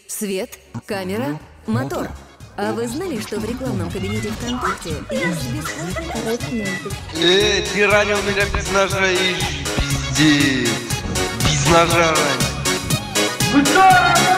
свет, камера, мотор. А вы знали, что в рекламном кабинете ВКонтакте есть бесплатный... Ты ранил меня без ножа и пиздец. Без ножа ранил.